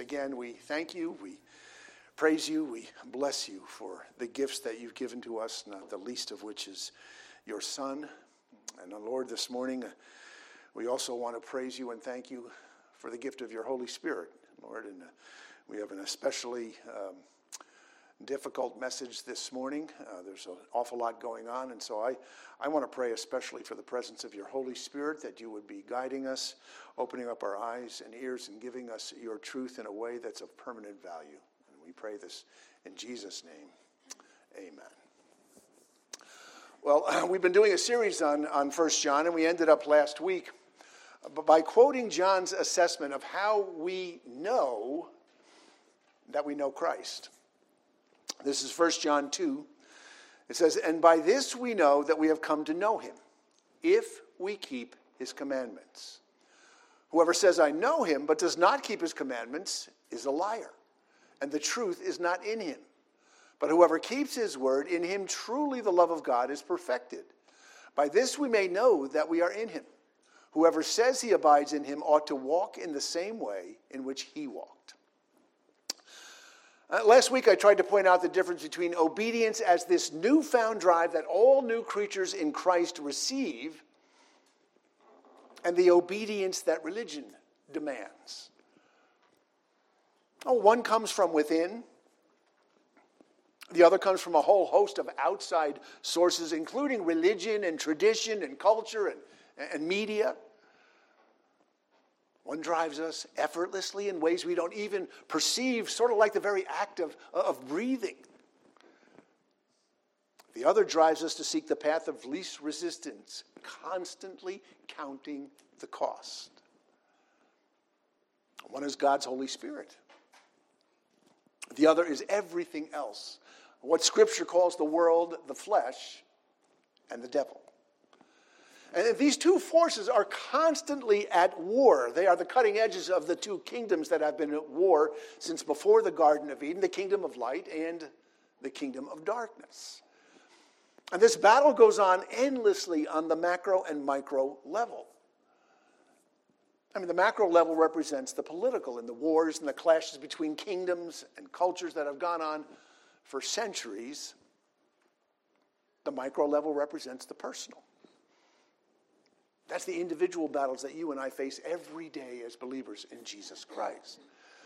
again, we thank you, we praise you, we bless you for the gifts that you've given to us, not the least of which is your Son. And Lord, this morning, we also want to praise you and thank you for the gift of your Holy Spirit, Lord. And we have an especially difficult message this morning. There's an awful lot going on, and so I want to pray especially for the presence of your Holy Spirit, that you would be guiding us, opening up our eyes and ears, and giving us your truth in a way that's of permanent value. And we pray this in Jesus' name. Amen. Well, we've been doing a series on 1 John, and we ended up last week by quoting John's assessment of how we know that we know Christ. This is 1 John 2. It says, "And by this we know that we have come to know him, if we keep his commandments. Whoever says, 'I know him,' but does not keep his commandments is a liar, and the truth is not in him. But whoever keeps his word, in him truly the love of God is perfected. By this we may know that we are in him. Whoever says he abides in him ought to walk in the same way in which he walked." Last week I tried to point out the difference between obedience as this newfound drive that all new creatures in Christ receive and the obedience that religion demands. One comes from within. The other comes from a whole host of outside sources, including religion and tradition and culture and media. One drives us effortlessly in ways we don't even perceive, sort of like the very act of breathing. The other drives us to seek the path of least resistance, constantly counting the cost. One is God's Holy Spirit. The other is everything else, what Scripture calls the world, the flesh, and the devil. And these two forces are constantly at war. They are the cutting edges of the two kingdoms that have been at war since before the Garden of Eden, the kingdom of light and the kingdom of darkness. And this battle goes on endlessly on the macro and micro level. The macro level represents the political and the wars and the clashes between kingdoms and cultures that have gone on for centuries. The micro level represents the personal. That's the individual battles that you and I face every day as believers in Jesus Christ.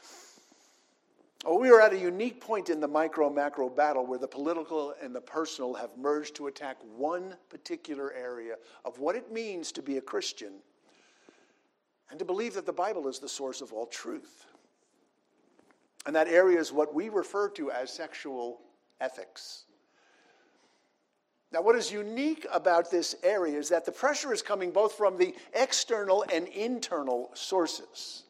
We are at a unique point in the micro-macro battle where the political and the personal have merged to attack one particular area of what it means to be a Christian and to believe that the Bible is the source of all truth. And that area is what we refer to as sexual ethics. Now, what is unique about this area is that the pressure is coming both from the external and internal sources.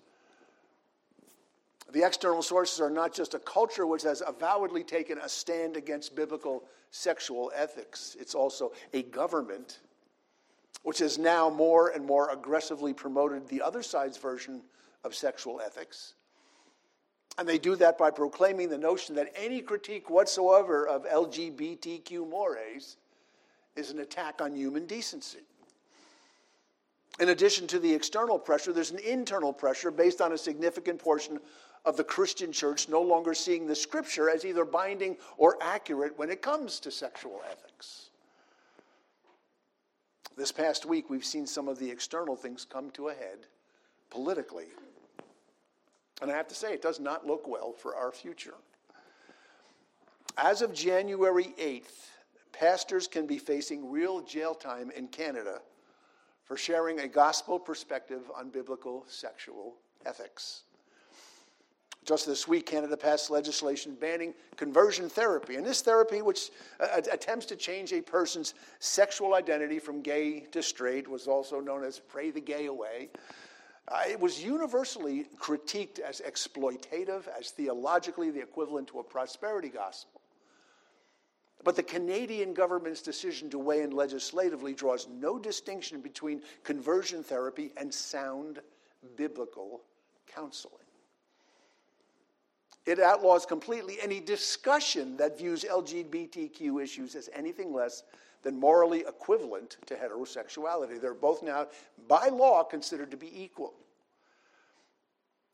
The external sources are not just a culture which has avowedly taken a stand against biblical sexual ethics. It's also a government which has now more and more aggressively promoted the other side's version of sexual ethics. And they do that by proclaiming the notion that any critique whatsoever of LGBTQ mores is an attack on human decency. In addition to the external pressure, there's an internal pressure based on a significant portion of the Christian church no longer seeing the Scripture as either binding or accurate when it comes to sexual ethics. This past week, we've seen some of the external things come to a head politically. And I have to say, it does not look well for our future. As of January 8th, pastors can be facing real jail time in Canada for sharing a gospel perspective on biblical sexual ethics. Just this week, Canada passed legislation banning conversion therapy. And this therapy, which attempts to change a person's sexual identity from gay to straight, was also known as pray the gay away. It was universally critiqued as exploitative, as theologically the equivalent to a prosperity gospel. But the Canadian government's decision to weigh in legislatively draws no distinction between conversion therapy and sound biblical counseling. It outlaws completely any discussion that views LGBTQ issues as anything less than morally equivalent to heterosexuality. They're both now, by law, considered to be equal.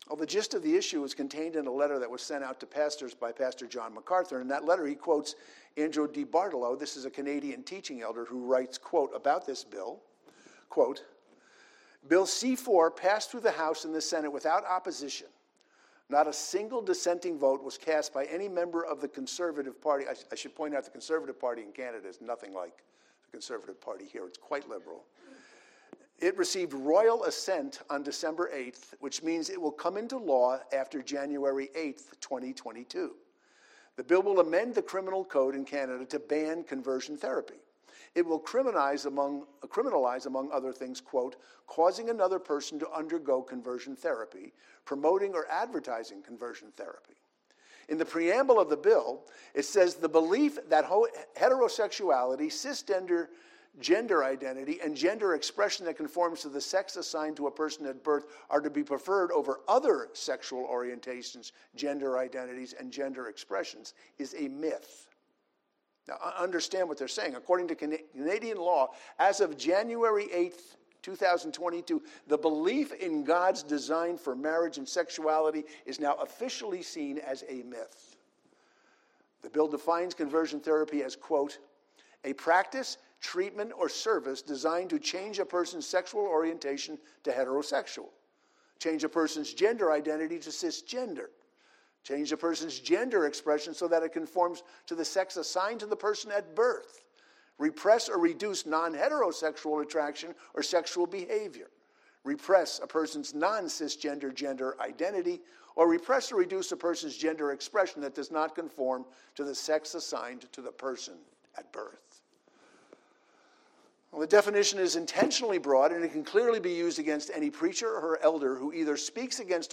Well, the gist of the issue is contained in a letter that was sent out to pastors by Pastor John MacArthur. In that letter, he quotes Andrew D. Bartolo. This is a Canadian teaching elder who writes, quote, about this bill, quote, Bill C-4 passed through the House and the Senate without opposition. Not a single dissenting vote was cast by any member of the Conservative Party. I should point out the Conservative Party in Canada is nothing like the Conservative Party here. It's quite liberal. It received royal assent on December 8th, which means it will come into law after January 8th, 2022. The bill will amend the criminal code in Canada to ban conversion therapy. It will criminalize, among other things, quote, causing another person to undergo conversion therapy, promoting or advertising conversion therapy. In the preamble of the bill, it says the belief that heterosexuality, cisgender gender identity, and gender expression that conforms to the sex assigned to a person at birth are to be preferred over other sexual orientations, gender identities, and gender expressions is a myth. Now, understand what they're saying. According to Canadian law, as of January 8th, 2022, the belief in God's design for marriage and sexuality is now officially seen as a myth. The bill defines conversion therapy as, quote, a practice, treatment, or service designed to change a person's sexual orientation to heterosexual, change a person's gender identity to cisgender, change a person's gender expression so that it conforms to the sex assigned to the person at birth, repress or reduce non-heterosexual attraction or sexual behavior, repress a person's non-cisgender gender identity, or repress or reduce a person's gender expression that does not conform to the sex assigned to the person at birth. Well, the definition is intentionally broad, and it can clearly be used against any preacher or elder who either speaks against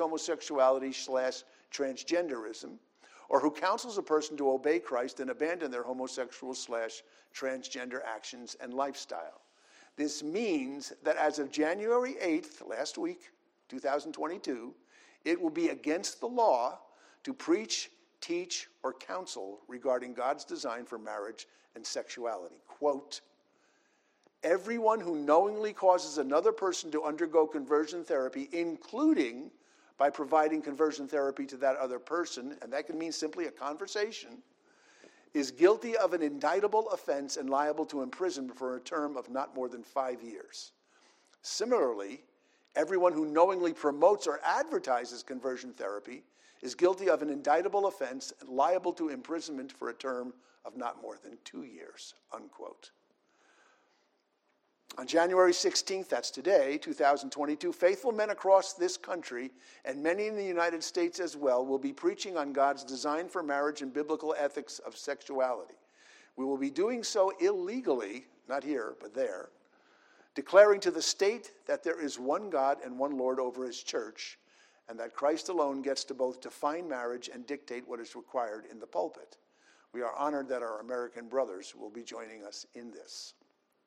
homosexuality/transgenderism, or who counsels a person to obey Christ and abandon their homosexual/transgender actions and lifestyle. This means that as of January 8th, last week, 2022, it will be against the law to preach, teach, or counsel regarding God's design for marriage and sexuality. Quote, everyone who knowingly causes another person to undergo conversion therapy, including by providing conversion therapy to that other person, and that can mean simply a conversation, is guilty of an indictable offense and liable to imprisonment for a term of not more than 5 years. Similarly, everyone who knowingly promotes or advertises conversion therapy is guilty of an indictable offense and liable to imprisonment for a term of not more than 2 years, unquote. On January 16th, that's today, 2022, faithful men across this country, and many in the United States as well, will be preaching on God's design for marriage and biblical ethics of sexuality. We will be doing so illegally, not here, but there, declaring to the state that there is one God and one Lord over his church, and that Christ alone gets to both define marriage and dictate what is required in the pulpit. We are honored that our American brothers will be joining us in this.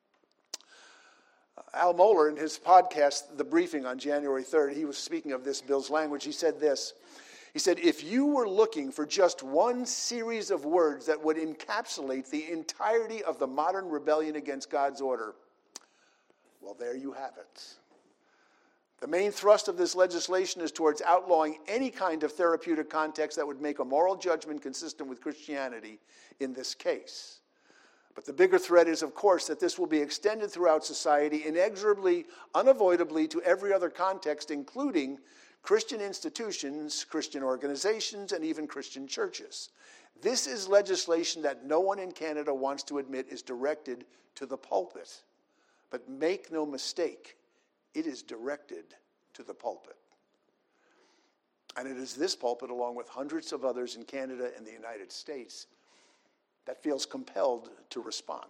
Al Mohler, in his podcast, The Briefing, on January 3rd, he was speaking of this bill's language. He said this. He said, if you were looking for just one series of words that would encapsulate the entirety of the modern rebellion against God's order, well, there you have it. The main thrust of this legislation is towards outlawing any kind of therapeutic context that would make a moral judgment consistent with Christianity in this case. But the bigger threat is, of course, that this will be extended throughout society, inexorably, unavoidably, to every other context, including Christian institutions, Christian organizations, and even Christian churches. This is legislation that no one in Canada wants to admit is directed to the pulpit. But make no mistake, it is directed to the pulpit. And it is this pulpit, along with hundreds of others in Canada and the United States, that feels compelled to respond.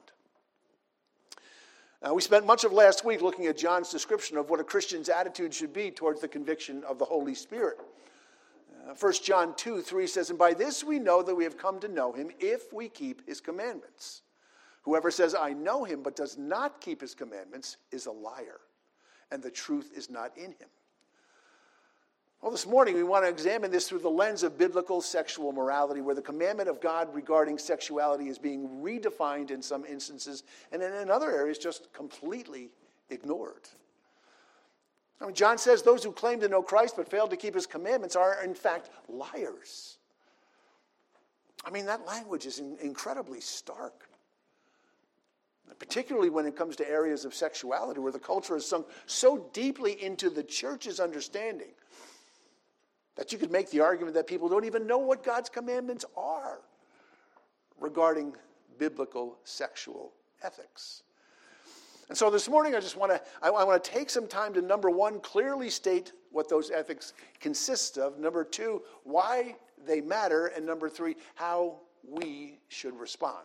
Now, we spent much of last week looking at John's description of what a Christian's attitude should be towards the conviction of the Holy Spirit. 1 John 2:3 says, and by this we know that we have come to know him if we keep his commandments. Whoever says, I know him, but does not keep his commandments is a liar, and the truth is not in him. Well, this morning we want to examine this through the lens of biblical sexual morality, where the commandment of God regarding sexuality is being redefined in some instances, and in other areas just completely ignored. I mean, John says those who claim to know Christ but fail to keep his commandments are, in fact, liars. I mean, that language is incredibly stark. Particularly when it comes to areas of sexuality where the culture has sunk so deeply into the church's understanding that you could make the argument that people don't even know what God's commandments are regarding biblical sexual ethics. And so this morning I want to take some time to, number one, clearly state what those ethics consist of. Number two, why they matter. And number three, how we should respond.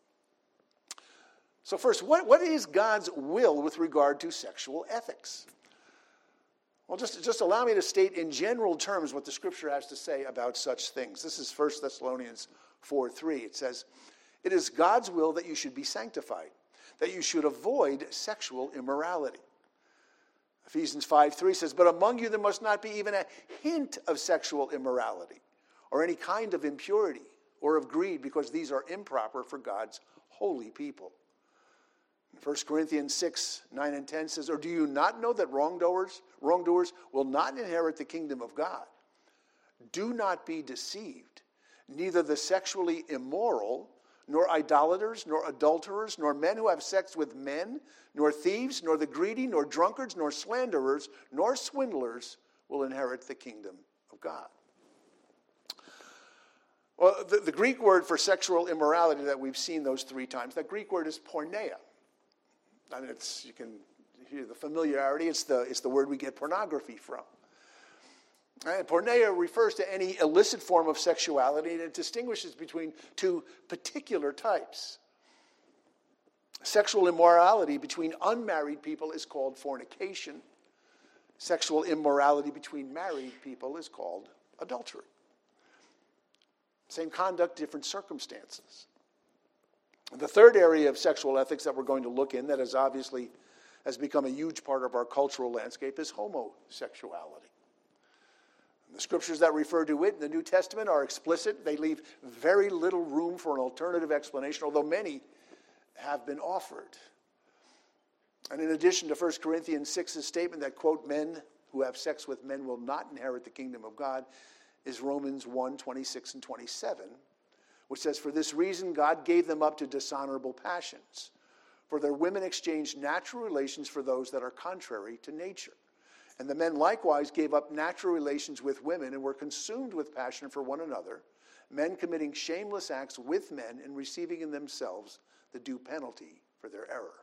So first, what is God's will with regard to sexual ethics? Well, just allow me to state in general terms what the Scripture has to say about such things. This is 1 Thessalonians 4:3. It says, "It is God's will that you should be sanctified, that you should avoid sexual immorality." Ephesians 5:3 says, "But among you there must not be even a hint of sexual immorality, or any kind of impurity, or of greed, because these are improper for God's holy people." 1 Corinthians 6:9 and 10 says, "Or do you not know that wrongdoers will not inherit the kingdom of God? Do not be deceived. Neither the sexually immoral, nor idolaters, nor adulterers, nor men who have sex with men, nor thieves, nor the greedy, nor drunkards, nor slanderers, nor swindlers will inherit the kingdom of God." Well, the Greek word for sexual immorality that we've seen those three times, that Greek word is porneia. I mean, you can hear the familiarity. It's the word we get pornography from. And porneia refers to any illicit form of sexuality, and it distinguishes between two particular types. Sexual immorality between unmarried people is called fornication. Sexual immorality between married people is called adultery. Same conduct, different circumstances. The third area of sexual ethics that we're going to look in that has become a huge part of our cultural landscape is homosexuality. The scriptures that refer to it in the New Testament are explicit. They leave very little room for an alternative explanation, although many have been offered. And in addition to 1 Corinthians 6's statement that, quote, "men who have sex with men will not inherit the kingdom of God," is Romans 1:26 and 27. Which says, "For this reason God gave them up to dishonorable passions. For their women exchanged natural relations for those that are contrary to nature. And the men likewise gave up natural relations with women and were consumed with passion for one another, men committing shameless acts with men and receiving in themselves the due penalty for their error."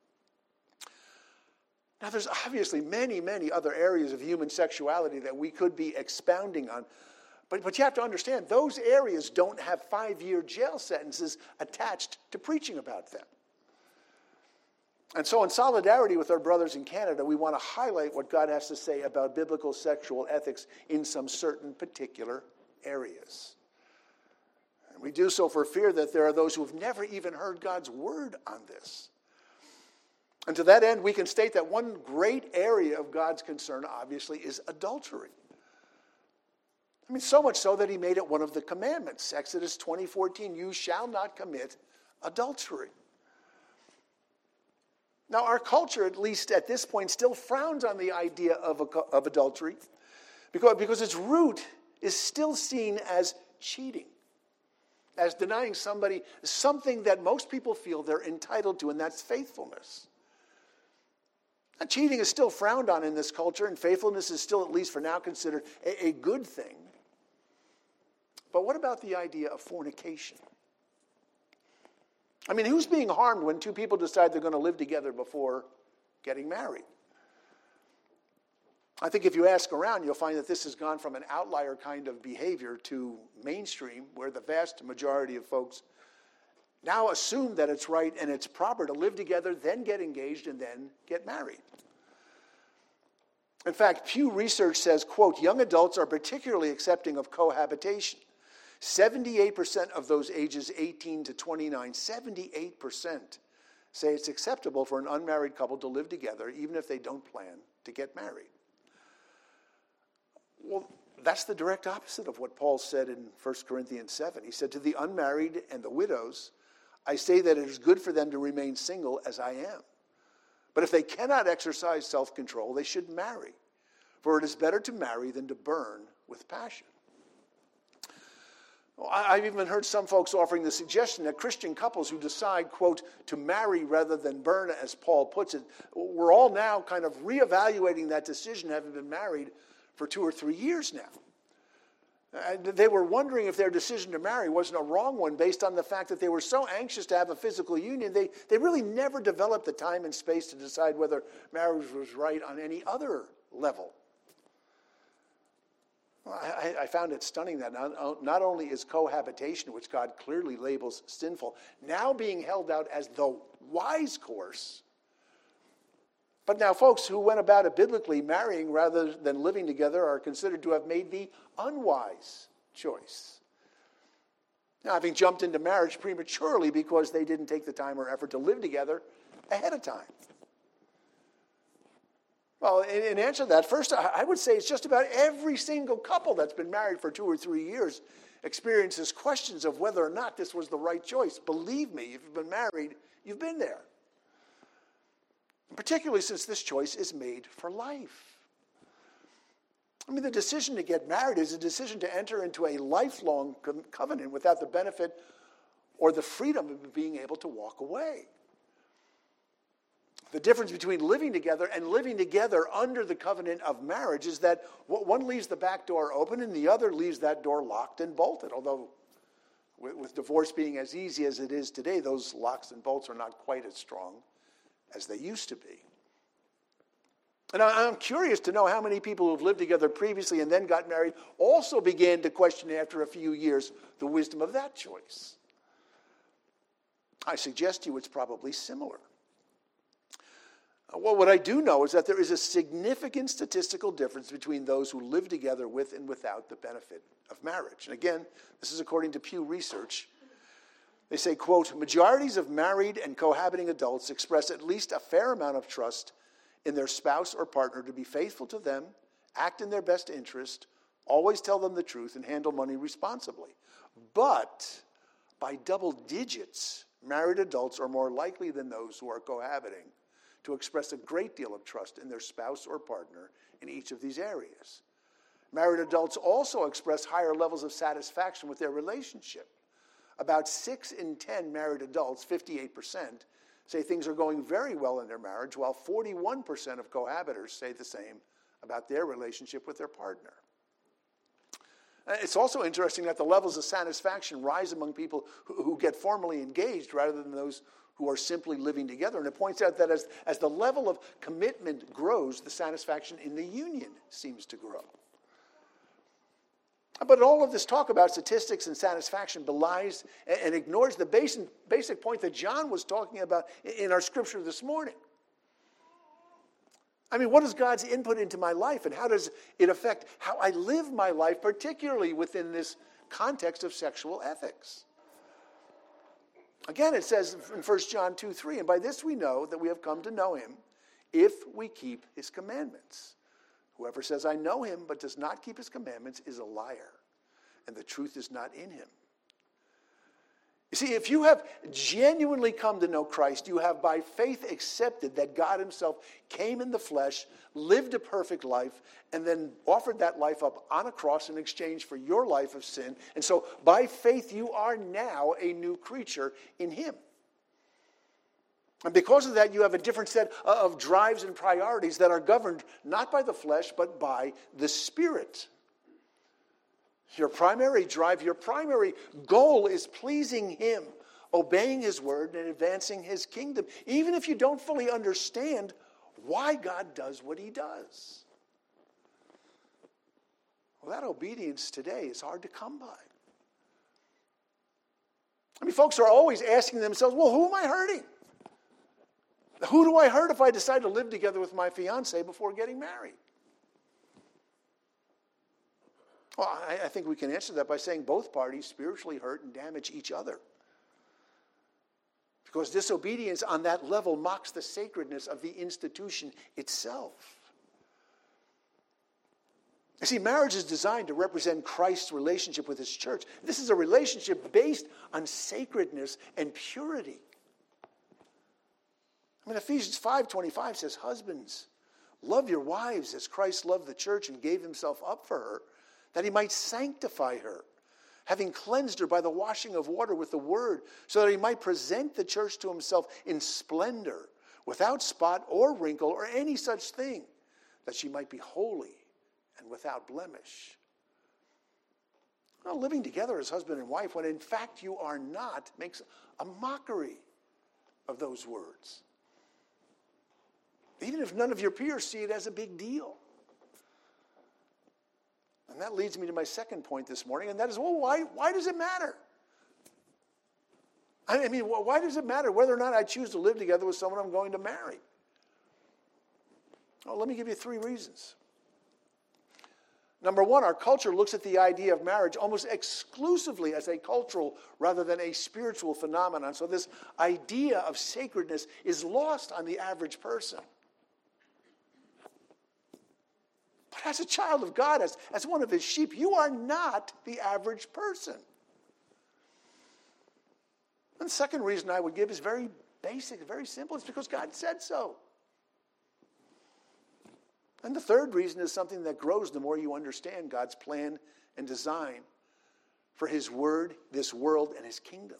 Now there's obviously many, many other areas of human sexuality that we could be expounding on. But you have to understand, those areas don't have 5-year jail sentences attached to preaching about them. And so in solidarity with our brothers in Canada, we want to highlight what God has to say about biblical sexual ethics in some certain particular areas. And we do so for fear that there are those who have never even heard God's word on this. And to that end, we can state that one great area of God's concern, obviously, is adultery. I mean, so much so that he made it one of the commandments. Exodus 20:14, "You shall not commit adultery." Now, our culture, at least at this point, still frowns on the idea of adultery because its root is still seen as cheating, as denying somebody something that most people feel they're entitled to, and that's faithfulness. And cheating is still frowned on in this culture, and faithfulness is still, at least for now, considered a good thing. But what about the idea of fornication? I mean, who's being harmed when two people decide they're going to live together before getting married? I think if you ask around, you'll find that this has gone from an outlier kind of behavior to mainstream, where the vast majority of folks now assume that it's right and it's proper to live together, then get engaged, and then get married. In fact, Pew Research says, quote, "Young adults are particularly accepting of cohabitation. 78% of those ages 18 to 29, 78% say it's acceptable for an unmarried couple to live together even if they don't plan to get married." Well, that's the direct opposite of what Paul said in 1 Corinthians 7. He said, "To the unmarried and the widows, I say that it is good for them to remain single as I am. But if they cannot exercise self-control, they should marry, for it is better to marry than to burn with passion. Well, I've even heard some folks offering the suggestion that Christian couples who decide, quote, to marry rather than burn, as Paul puts it, we're all now kind of reevaluating that decision, having been married for 2 or 3 years now. And they were wondering if their decision to marry wasn't a wrong one based on the fact that they were so anxious to have a physical union, they really never developed the time and space to decide whether marriage was right on any other level. Well, I found it stunning that not only is cohabitation, which God clearly labels sinful, now being held out as the wise course. But now folks who went about it biblically, marrying rather than living together, are considered to have made the unwise choice. Now, having jumped into marriage prematurely because they didn't take the time or effort to live together ahead of time. Well, in answer to that, first, I would say it's just about every single couple that's been married for 2 or 3 years experiences questions of whether or not this was the right choice. Believe me, if you've been married, you've been there. And particularly since this choice is made for life. I mean, the decision to get married is a decision to enter into a lifelong covenant without the benefit or the freedom of being able to walk away. The difference between living together and living together under the covenant of marriage is that one leaves the back door open and the other leaves that door locked and bolted. Although with divorce being as easy as it is today, those locks and bolts are not quite as strong as they used to be. And I'm curious to know how many people who've lived together previously and then got married also began to question after a few years the wisdom of that choice. I suggest to you it's probably similar. Well, what I do know is that there is a significant statistical difference between those who live together with and without the benefit of marriage. And again, this is according to Pew Research. They say, quote, majorities of married and cohabiting adults express at least a fair amount of trust in their spouse or partner to be faithful to them, act in their best interest, always tell them the truth, and handle money responsibly. But by double digits, married adults are more likely than those who are cohabiting to express a great deal of trust in their spouse or partner in each of these areas. Married adults also express higher levels of satisfaction with their relationship. About 6 in 10 married adults, 58%, say things are going very well in their marriage, while 41% of cohabitors say the same about their relationship with their partner. It's also interesting that the levels of satisfaction rise among people who get formally engaged rather than those who are simply living together. And it points out that as the level of commitment grows, the satisfaction in the union seems to grow. But all of this talk about statistics and satisfaction belies and ignores the basic point that John was talking about in our scripture this morning. I mean, what is God's input into my life, and how does it affect how I live my life, particularly within this context of sexual ethics? Again, it says in 1 John 2:3, and by this we know that we have come to know him if we keep his commandments. Whoever says, I know him, but does not keep his commandments is a liar, and the truth is not in him. You see, if you have genuinely come to know Christ, you have by faith accepted that God himself came in the flesh, lived a perfect life, and then offered that life up on a cross in exchange for your life of sin. And so by faith, you are now a new creature in him. And because of that, you have a different set of drives and priorities that are governed not by the flesh, but by the Spirit. Your primary drive, your primary goal is pleasing him, obeying his word, and advancing his kingdom, even if you don't fully understand why God does what he does. Well, that obedience today is hard to come by. I mean, folks are always asking themselves, well, who am I hurting? Who do I hurt if I decide to live together with my fiancée before getting married? Well, I think we can answer that by saying both parties spiritually hurt and damage each other. Because disobedience on that level mocks the sacredness of the institution itself. You see, marriage is designed to represent Christ's relationship with his church. This is a relationship based on sacredness and purity. I mean, Ephesians 5:25 says, husbands, Love your wives as Christ loved the church and gave himself up for her, that he might sanctify her, having cleansed her by the washing of water with the word, so that he might present the church to himself in splendor, without spot or wrinkle or any such thing, that she might be holy and without blemish. Well, living together as husband and wife, when in fact you are not, makes a mockery of those words. Even if none of your peers see it as a big deal. And that leads me to my second point this morning, and that is, well, why does it matter? I mean, why does it matter whether or not I choose to live together with someone I'm going to marry? Well, let me give you 3 reasons. Number 1, our culture looks at the idea of marriage almost exclusively as a cultural rather than a spiritual phenomenon. So this idea of sacredness is lost on the average person. But as a child of God, as one of his sheep, you are not the average person. And the second reason I would give is very basic, very simple. It's because God said so. And the third reason is something that grows the more you understand God's plan and design for his word, this world, and his kingdom.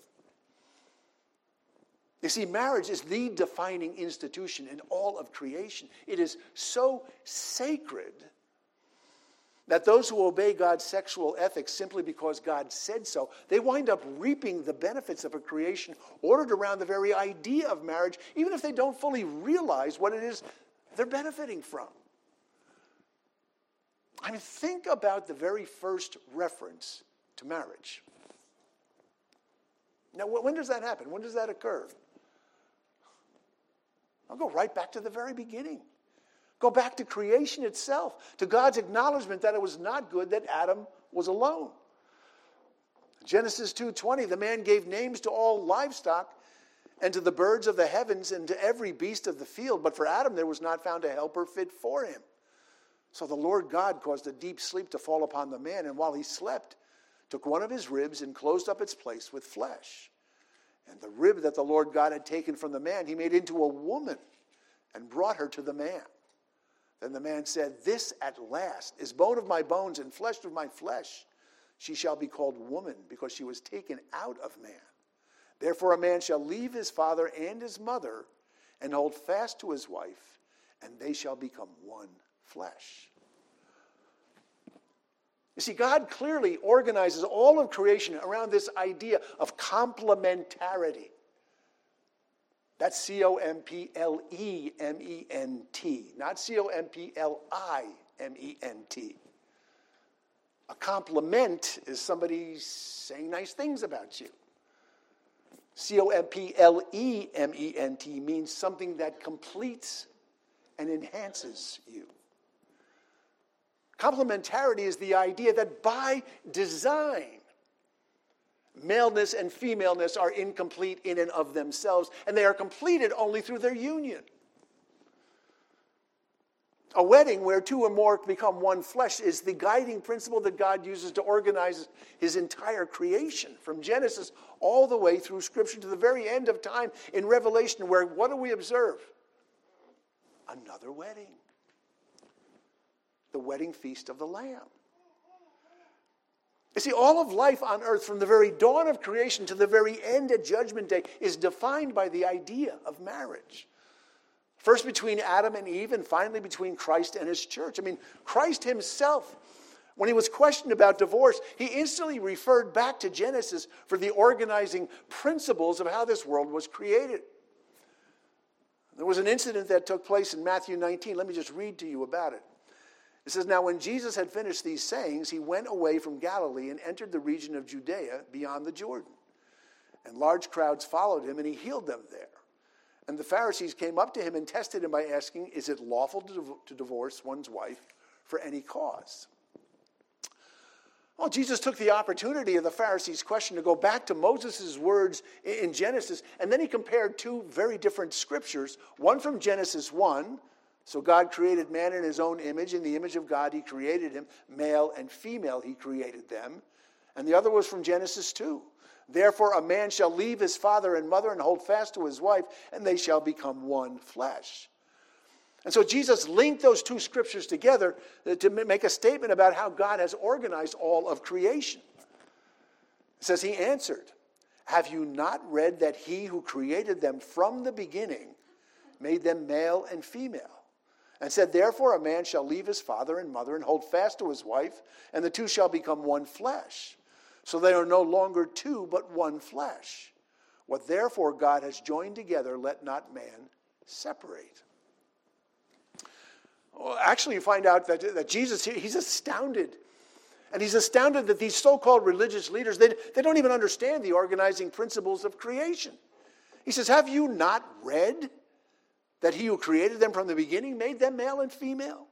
You see, marriage is the defining institution in all of creation. It is so sacred that those who obey God's sexual ethics simply because God said so, they wind up reaping the benefits of a creation ordered around the very idea of marriage, even if they don't fully realize what it is they're benefiting from. I mean, think about the very first reference to marriage. Now, when does that happen? When does that occur? I'll go right back to the very beginning. Go back to creation itself, to God's acknowledgement that it was not good that Adam was alone. Genesis 2:20, the man gave names to all livestock and to the birds of the heavens and to every beast of the field, but for Adam there was not found a helper fit for him. So the Lord God caused a deep sleep to fall upon the man, and while he slept, took one of his ribs and closed up its place with flesh. And the rib that the Lord God had taken from the man, he made into a woman and brought her to the man. Then the man said, "This at last is bone of my bones and flesh of my flesh. She shall be called woman, because she was taken out of man. Therefore a man shall leave his father and his mother and hold fast to his wife, and they shall become one flesh." You see, God clearly organizes all of creation around this idea of complementarity. That's C-O-M-P-L-E-M-E-N-T, not C-O-M-P-L-I-M-E-N-T. A compliment is somebody saying nice things about you. C-O-M-P-L-E-M-E-N-T means something that completes and enhances you. Complementarity is the idea that by design, maleness and femaleness are incomplete in and of themselves, and they are completed only through their union. A wedding where 2 or more become one flesh is the guiding principle that God uses to organize his entire creation, from Genesis all the way through Scripture to the very end of time in Revelation, where what do we observe? Another wedding. The wedding feast of the Lamb. You see, all of life on earth, from the very dawn of creation to the very end at Judgment Day, is defined by the idea of marriage. First between Adam and Eve, and finally between Christ and his church. I mean, Christ himself, when he was questioned about divorce, he instantly referred back to Genesis for the organizing principles of how this world was created. There was an incident that took place in Matthew 19. Let me just read to you about it. It says, "Now when Jesus had finished these sayings, he went away from Galilee and entered the region of Judea beyond the Jordan. And large crowds followed him, and he healed them there. And the Pharisees came up to him and tested him by asking, 'Is it lawful to divorce one's wife for any cause?'" Well, Jesus took the opportunity of the Pharisees' question to go back to Moses' words in Genesis, and then he compared 2 very different scriptures, one from Genesis 1, so God created man in his own image. In the image of God he created him. Male and female he created them. And the other was from Genesis 2. "Therefore a man shall leave his father and mother and hold fast to his wife, and they shall become one flesh." And so Jesus linked those two scriptures together to make a statement about how God has organized all of creation. It says, he answered, have you not read that he who created them from the beginning made them male and female? And said, therefore a man shall leave his father and mother and hold fast to his wife, and the two shall become one flesh. So they are no longer two, but one flesh. What therefore God has joined together, let not man separate. Well, actually, you find out that Jesus, he's astounded. And he's astounded that these so-called religious leaders, they don't even understand the organizing principles of creation. He says, have you not read that he who created them from the beginning made them male and female?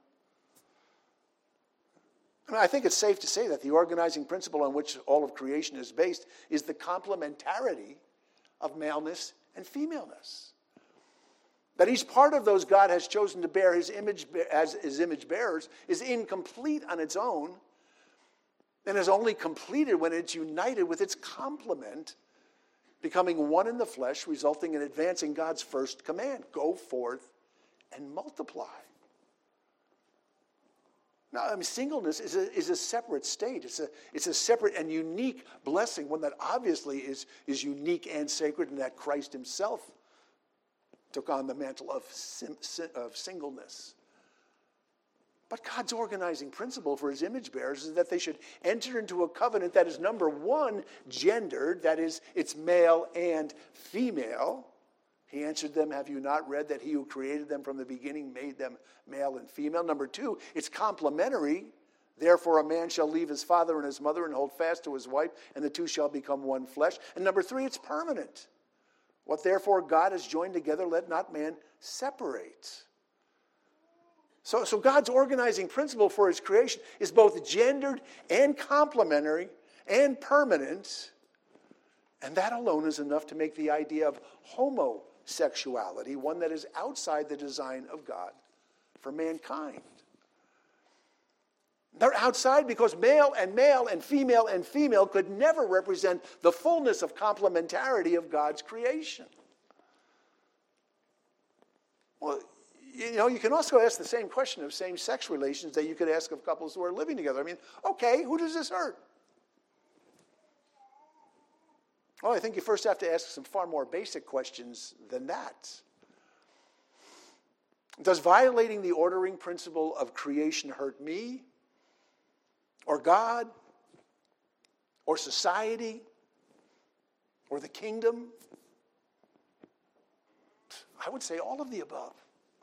I think it's safe to say that the organizing principle on which all of creation is based is the complementarity of maleness and femaleness. That each part of those God has chosen to bear his image as his image bearers is incomplete on its own and is only completed when it's united with its complement, becoming one in the flesh, resulting in advancing God's first command, go forth and multiply. Now, singleness is a separate state. It's a separate and unique blessing, one that obviously is unique and sacred, in that Christ himself took on the mantle of singleness. But God's organizing principle for his image bearers is that they should enter into a covenant that is, number one, gendered, that is, it's male and female. He answered them, have you not read that he who created them from the beginning made them male and female? Number two, it's complementary. Therefore a man shall leave his father and his mother and hold fast to his wife, and the two shall become one flesh. And number three, it's permanent. What therefore God has joined together, let not man separate. So God's organizing principle for his creation is both gendered and complementary and permanent. And that alone is enough to make the idea of homosexuality one that is outside the design of God for mankind. They're outside because male and female could never represent the fullness of complementarity of God's creation. Well, you can also ask the same question of same-sex relations that you could ask of couples who are living together. Okay, who does this hurt? Well, I think you first have to ask some far more basic questions than that. Does violating the ordering principle of creation hurt me, or God, or society, or the kingdom? I would say all of the above.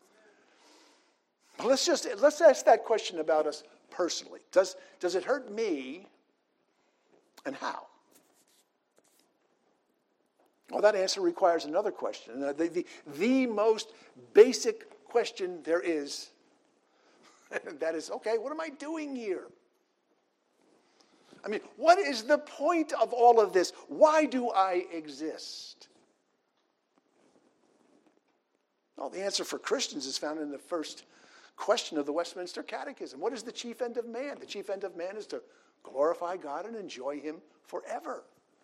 But let's ask that question about us personally. Does it hurt me, and how? Well, that answer requires another question. The most basic question there is, that is, okay, what am I doing here? What is the point of all of this? Why do I exist? Well, the answer for Christians is found in the first question of the Westminster Catechism. What is the chief end of man? The chief end of man is to glorify God and enjoy him forever.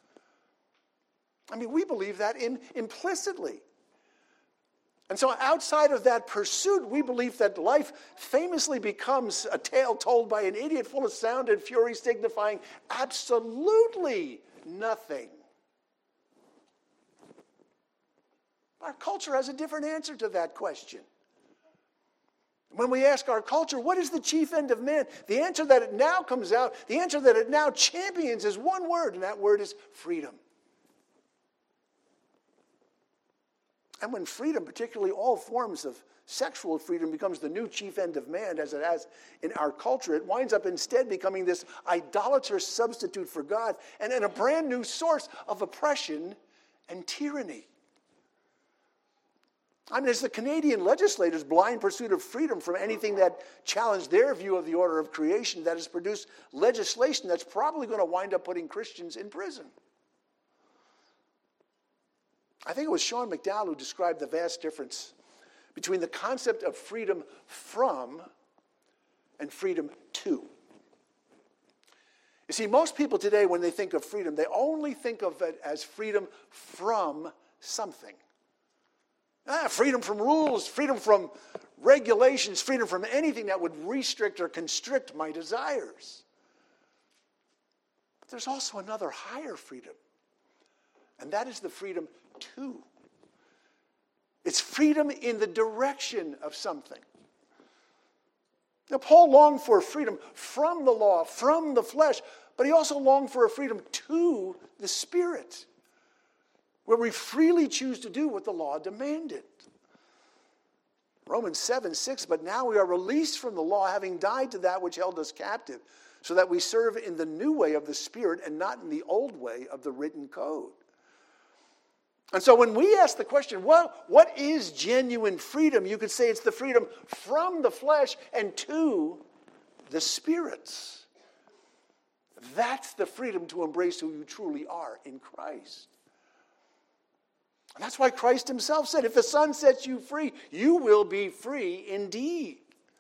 We believe that implicitly. And so outside of that pursuit, we believe that life famously becomes a tale told by an idiot, full of sound and fury, signifying absolutely nothing. Our culture has a different answer to that question. When we ask our culture, what is the chief end of man? The answer that it now comes out, the answer that it now champions is one word, and that word is freedom. And when freedom, particularly all forms of sexual freedom, becomes the new chief end of man, as it has in our culture, it winds up instead becoming this idolatrous substitute for God and a brand new source of oppression and tyranny. It's the Canadian legislators' blind pursuit of freedom from anything that challenged their view of the order of creation that has produced legislation that's probably going to wind up putting Christians in prison. I think it was Sean McDowell who described the vast difference between the concept of freedom from and freedom to. You see, most people today, when they think of freedom, they only think of it as freedom from something. Freedom from rules, freedom from regulations, freedom from anything that would restrict or constrict my desires. But there's also another higher freedom, and that is the freedom to. It's freedom in the direction of something. Now, Paul longed for freedom from the law, from the flesh, but he also longed for a freedom to the Spirit, where we freely choose to do what the law demanded. Romans 7:6, but now we are released from the law, having died to that which held us captive, so that we serve in the new way of the Spirit and not in the old way of the written code. And so when we ask the question, well, what is genuine freedom? You could say it's the freedom from the flesh and to the spirits. That's the freedom to embrace who you truly are in Christ. And that's why Christ himself said, if the Son sets you free, you will be free indeed.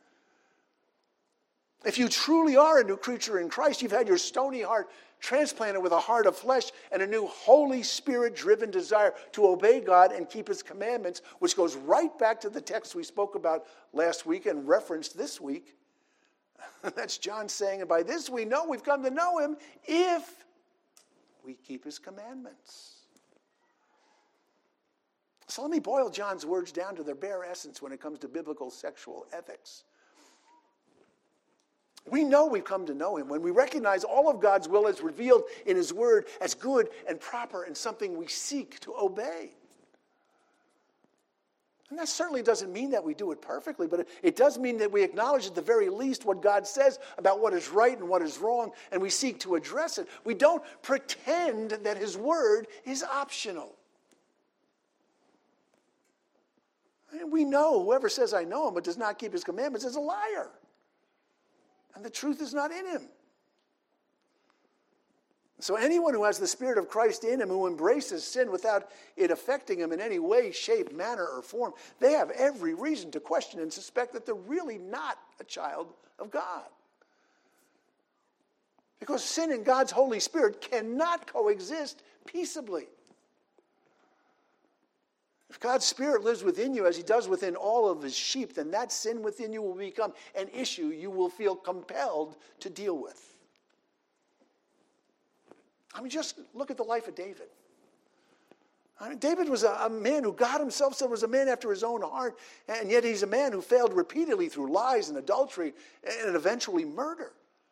If you truly are a new creature in Christ, you've had your stony heart transplanted with a heart of flesh and a new Holy Spirit-driven desire to obey God and keep his commandments, which goes right back to the text we spoke about last week and referenced this week. That's John saying, and by this we know we've come to know him if we keep his commandments. So let me boil John's words down to their bare essence when it comes to biblical sexual ethics. We know we've come to know him when we recognize all of God's will as revealed in his word as good and proper and something we seek to obey. And that certainly doesn't mean that we do it perfectly, but it does mean that we acknowledge at the very least what God says about what is right and what is wrong, and we seek to address it. We don't pretend that his word is optional. And we know whoever says I know him but does not keep his commandments is a liar. And the truth is not in him. So anyone who has the Spirit of Christ in him, who embraces sin without it affecting him in any way, shape, manner, or form, they have every reason to question and suspect that they're really not a child of God. Because sin and God's Holy Spirit cannot coexist peaceably. If God's Spirit lives within you as he does within all of his sheep, then that sin within you will become an issue you will feel compelled to deal with. I mean, just look at the life of David. I mean, David was a man who God himself said was a man after his own heart, and yet he's a man who failed repeatedly through lies and adultery and eventually murder.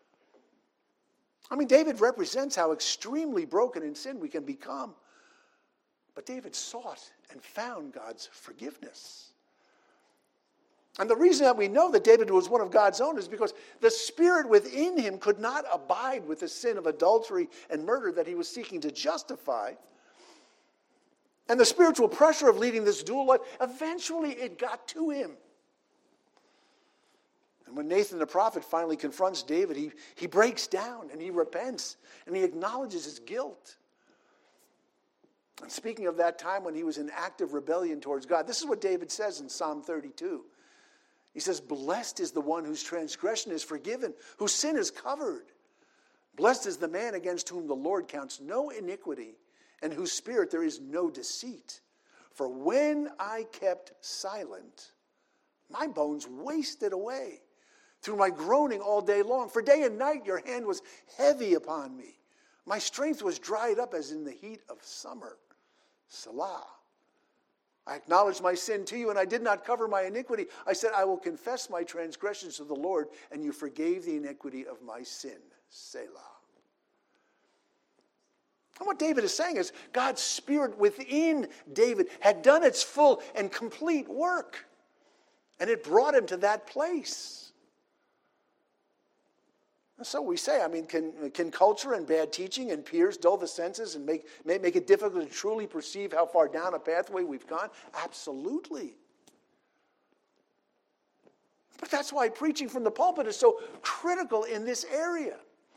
I mean, David represents how extremely broken in sin we can become. But David sought and found God's forgiveness. And the reason that we know that David was one of God's own is because the Spirit within him could not abide with the sin of adultery and murder that he was seeking to justify. And the spiritual pressure of leading this dual life, eventually it got to him. And when Nathan the prophet finally confronts David, he breaks down and he repents and he acknowledges his guilt. And speaking of that time when he was in active rebellion towards God, this is what David says in Psalm 32. He says, blessed is the one whose transgression is forgiven, whose sin is covered. Blessed is the man against whom the Lord counts no iniquity, and whose spirit there is no deceit. For when I kept silent, my bones wasted away through my groaning all day long. For day and night your hand was heavy upon me. My strength was dried up as in the heat of summer. Selah. I acknowledged my sin to you, and I did not cover my iniquity. I said, I will confess my transgressions to the Lord, and you forgave the iniquity of my sin. Selah. And what David is saying is God's Spirit within David had done its full and complete work, and it brought him to that place. So we say, I mean, can culture and bad teaching and peers dull the senses and make it difficult to truly perceive how far down a pathway we've gone? Absolutely. But that's why preaching from the pulpit is so critical in this area.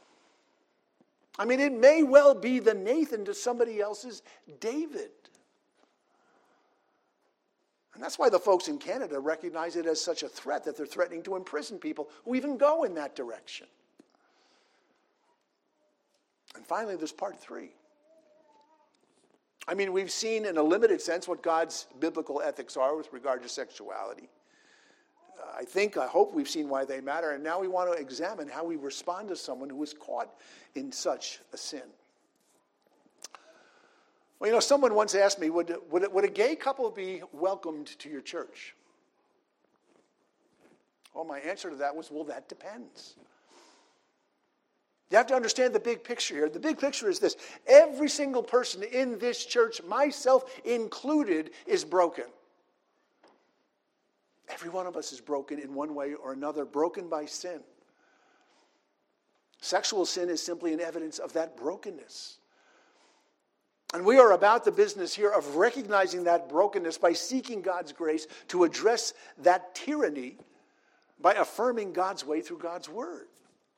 I mean, it may well be the Nathan to somebody else's David. And that's why the folks in Canada recognize it as such a threat that they're threatening to imprison people who even go in that direction. And finally, there's part 3. I mean, we've seen in a limited sense what God's biblical ethics are with regard to sexuality. I hope we've seen why they matter, and now we want to examine how we respond to someone who is caught in such a sin. Well, someone once asked me, would a gay couple be welcomed to your church? Well, my answer to that was, well, that depends. You have to understand the big picture here. The big picture is this. Every single person in this church, myself included, is broken. Every one of us is broken in one way or another, broken by sin. Sexual sin is simply an evidence of that brokenness. And we are about the business here of recognizing that brokenness by seeking God's grace to address that tyranny by affirming God's way through God's word.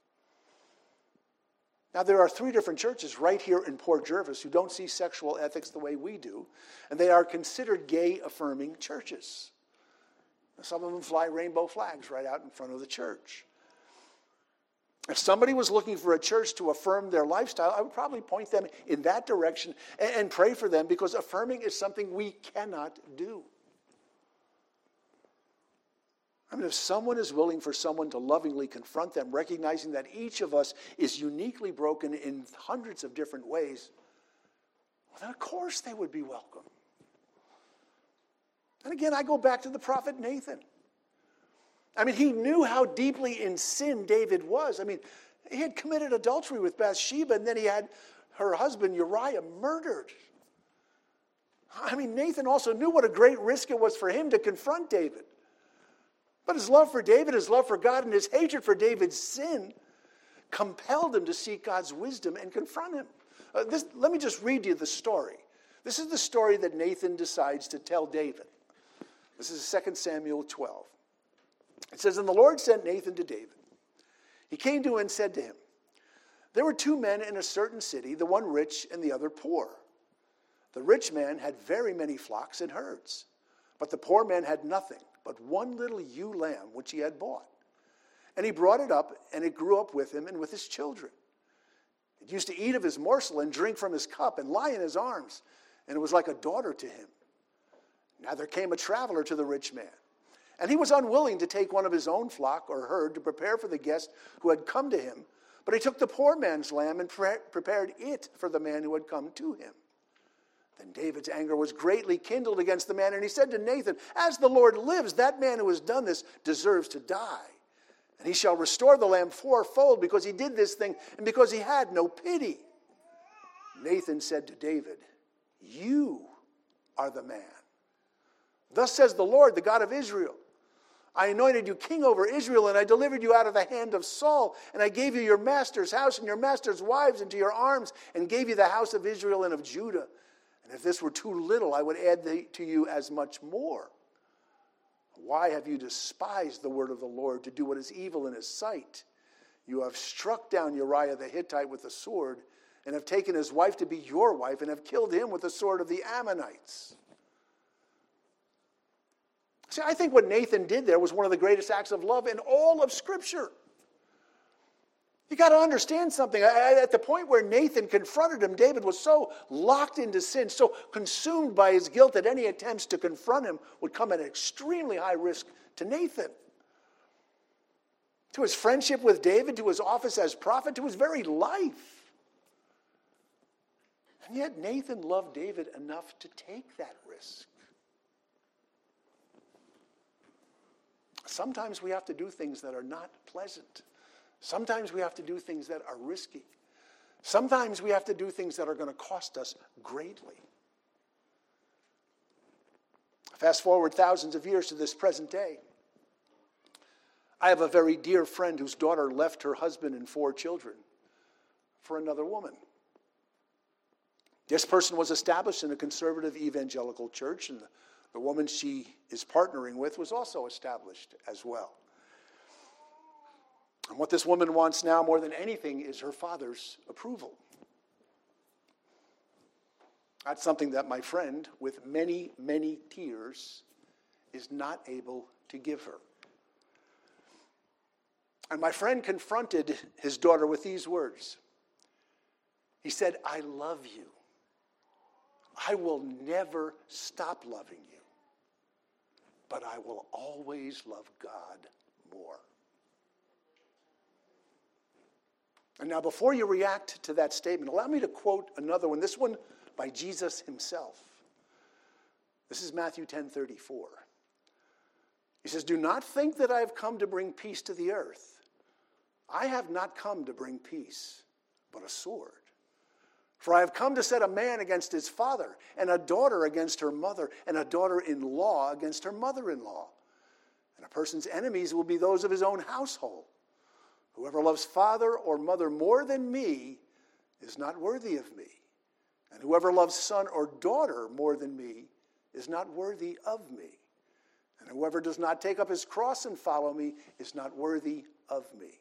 Now, there are 3 different churches right here in Port Jervis who don't see sexual ethics the way we do, and they are considered gay-affirming churches. Some of them fly rainbow flags right out in front of the church. If somebody was looking for a church to affirm their lifestyle, I would probably point them in that direction and pray for them, because affirming is something we cannot do. I mean, if someone is willing for someone to lovingly confront them, recognizing that each of us is uniquely broken in hundreds of different ways, well, then of course they would be welcome. And again, I go back to the prophet Nathan. I mean, he knew how deeply in sin David was. I mean, he had committed adultery with Bathsheba, and then he had her husband Uriah murdered. I mean, Nathan also knew what a great risk it was for him to confront David. But his love for David, his love for God, and his hatred for David's sin compelled him to seek God's wisdom and confront him. Let me just read you the story. This is the story that Nathan decides to tell David. This is 2 Samuel 12. It says, "And the Lord sent Nathan to David. He came to him and said to him, 'There were 2 men in a certain city, the one rich and the other poor. The rich man had very many flocks and herds, but the poor man had nothing but one little ewe lamb which he had bought. And he brought it up, and it grew up with him and with his children. It used to eat of his morsel and drink from his cup and lie in his arms, and it was like a daughter to him. Now there came a traveler to the rich man, and he was unwilling to take one of his own flock or herd to prepare for the guest who had come to him, but he took the poor man's lamb and prepared it for the man who had come to him. Then David's anger was greatly kindled against the man, and he said to Nathan, 'As the Lord lives, that man who has done this deserves to die. And he shall restore the lamb 4-fold because he did this thing and because he had no pity.' Nathan said to David, 'You are the man. Thus says the Lord, the God of Israel. I anointed you king over Israel, and I delivered you out of the hand of Saul, and I gave you your master's house and your master's wives into your arms, and gave you the house of Israel and of Judah. And if this were too little, I would add to you as much more. Why have you despised the word of the Lord to do what is evil in his sight? You have struck down Uriah the Hittite with the sword, and have taken his wife to be your wife, and have killed him with the sword of the Ammonites.'" See, I think what Nathan did there was one of the greatest acts of love in all of Scripture. You got to understand something. At the point where Nathan confronted him, David was so locked into sin, so consumed by his guilt that any attempts to confront him would come at an extremely high risk to Nathan. To his friendship with David, to his office as prophet, to his very life. And yet Nathan loved David enough to take that risk. Sometimes we have to do things that are not pleasant. Sometimes we have to do things that are risky. Sometimes we have to do things that are going to cost us greatly. Fast forward thousands of years to this present day. I have a very dear friend whose daughter left her husband and 4 children for another woman. This person was established in a conservative evangelical church, and the woman she is partnering with was also established as well. And what this woman wants now more than anything is her father's approval. That's something that my friend, with many, many tears, is not able to give her. And my friend confronted his daughter with these words. He said, "I love you. I will never stop loving you. but I will always love God more. And now, before you react to that statement, allow me to quote another one, this one by Jesus himself. This is Matthew 10:34. He says, "Do not think that I have come to bring peace to the earth. I have not come to bring peace, but a sword. For I have come to set a man against his father, and a daughter against her mother, and a daughter-in-law against her mother-in-law. And a person's enemies will be those of his own household. Whoever loves father or mother more than me is not worthy of me. And whoever loves son or daughter more than me is not worthy of me. And whoever does not take up his cross and follow me is not worthy of me."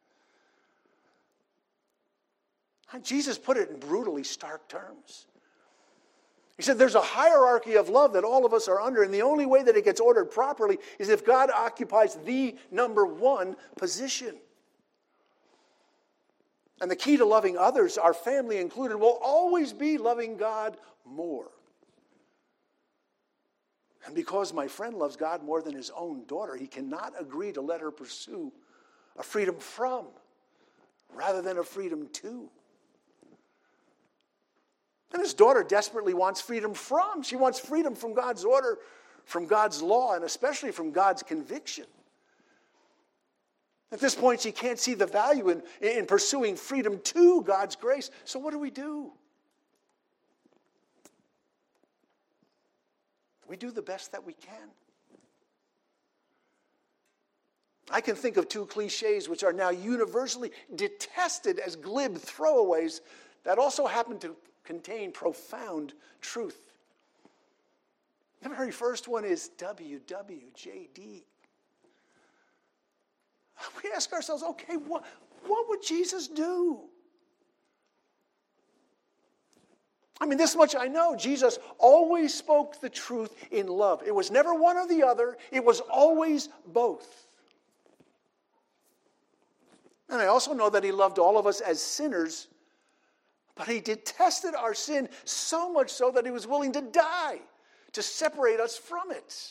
Jesus put it in brutally stark terms. He said there's a hierarchy of love that all of us are under, and the only way that it gets ordered properly is if God occupies the number one position. And the key to loving others, our family included, will always be loving God more. And because my friend loves God more than his own daughter, he cannot agree to let her pursue a freedom from rather than a freedom to. And his daughter desperately wants freedom from. She wants freedom from God's order, from God's law, and especially from God's conviction. At this point, she can't see the value in pursuing freedom to God's grace. So what do? We do the best that we can. I can think of two cliches which are now universally detested as glib throwaways that also happen to contain profound truth. The very first one is WWJD. We ask ourselves, okay, what would Jesus do? I mean, this much I know. Jesus always spoke the truth in love. It was never one or the other. It was always both. And I also know that he loved all of us as sinners, but he detested our sin so much so that he was willing to die to separate us from it.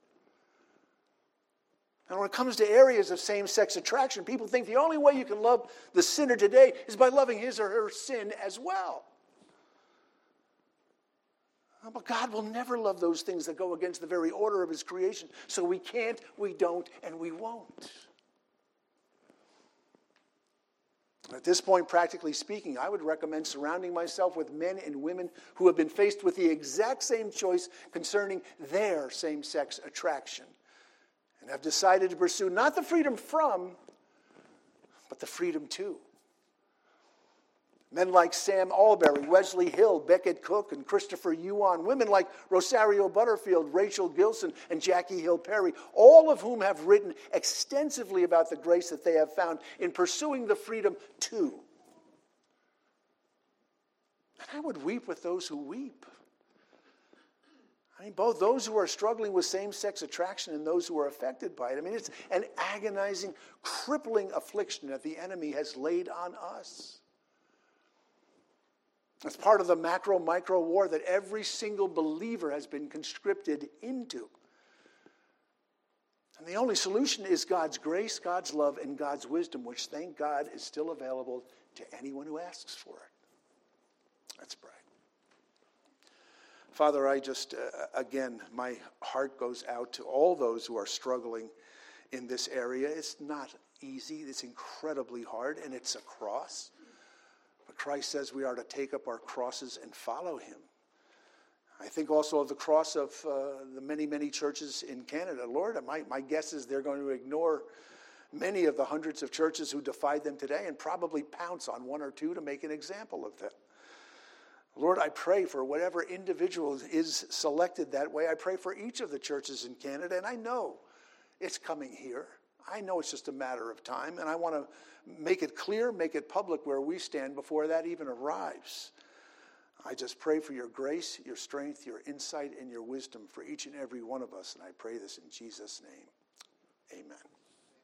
And when it comes to areas of same-sex attraction, people think the only way you can love the sinner today is by loving his or her sin as well. But God will never love those things that go against the very order of his creation. So we can't, we don't, and we won't. At this point, practically speaking, I would recommend surrounding myself with men and women who have been faced with the exact same choice concerning their same-sex attraction and have decided to pursue not the freedom from, but the freedom to. Men like Sam Albury, Wesley Hill, Beckett Cook, and Christopher Yuan. Women like Rosario Butterfield, Rachel Gilson, and Jackie Hill Perry, all of whom have written extensively about the grace that they have found in pursuing the freedom to. And I would weep with those who weep. I mean, both those who are struggling with same-sex attraction and those who are affected by it. I mean, it's an agonizing, crippling affliction that the enemy has laid on us. It's part of the macro-micro war that every single believer has been conscripted into. And the only solution is God's grace, God's love, and God's wisdom, which, thank God, is still available to anyone who asks for it. Let's pray. Father, I just, again, my heart goes out to all those who are struggling in this area. It's not easy. It's incredibly hard, and it's a cross. But Christ says we are to take up our crosses and follow him. I think also of the cross of the many, many churches in Canada. Lord, my guess is they're going to ignore many of the hundreds of churches who defied them today and probably pounce on one or two to make an example of them. Lord, I pray for whatever individual is selected that way. I pray for each of the churches in Canada, and I know it's coming here. I know it's just a matter of time, and I want to make it clear, make it public where we stand before that even arrives. I just pray for your grace, your strength, your insight, and your wisdom for each and every one of us, and I pray this in Jesus' name. Amen.